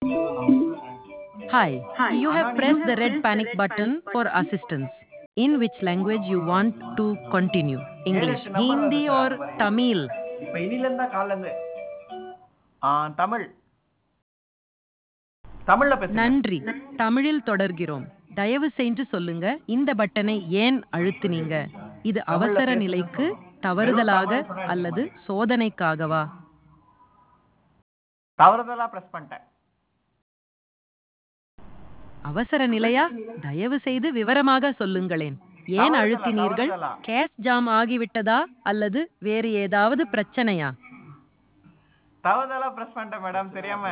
Hi, you have pressed the red panic button for assistance. In which language you want to continue? English, Hindi or Tamil? இப்ப இனிலேருந்து தான் காலைல இருந்து தமிழ் தமிழ்ல பேசுங்க. நன்றி. தமிழில் தொடர்கிறோம். தயவு செஞ்சு சொல்லுங்க, இந்த பட்டனை ஏன் அழுத்துனீங்க? இது தமிழ்ல அவசர பேசுங்க. நிலைக்கு, வெறும் தவறுதலாக தமிழ்னு சொன்னா எடுக்க அல்லது மாட்டேன். சோதனைக்காகவா? தவறுதலா பிரஸ் பண்ணிட்டேன். அவசர நிலையா? தயவு செய்து விவரமாக சொல்லுங்களேன். ஏன் அழுத்தினீர்கள்? தவறுதலா. கேஸ் ஜாம் ஆகிவிட்டதா அல்லது வேறு ஏதாவது பிரச்சனையா? தவறுதலா பிரஸ் பண்ணிட்டேன் மேடம், தெரியாம.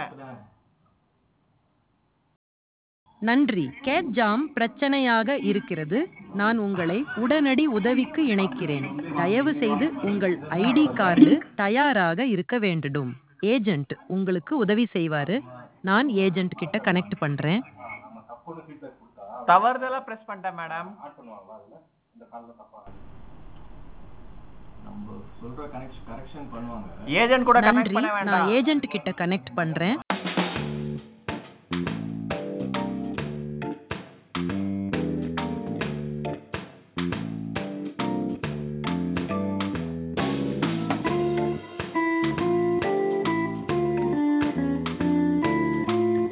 நன்றி. கேட் ஜாம் பிரச்சனையாக இருக்கிறது. நான் உங்களை உடனடி உதவிக்கு இணைக்கிறேன். தயவு செய்து உங்கள் ஐடி கார்டு தயாராக இருக்க வேண்டும். ஏஜென்ட் உங்களுக்கு உதவி செய்வாரு. நான் ஏஜென்ட் கிட்ட கனெக்ட் பண்றேன். தவறுதலா பிரஸ் பண்ணிட்டேன் மேடம். ஏஜென்ட் கூட கனெக்ட் நன்றி. பண்ண நான் வேண்டாம். ஏஜென்ட் கிட்ட கனெக்ட் பண்றேன்.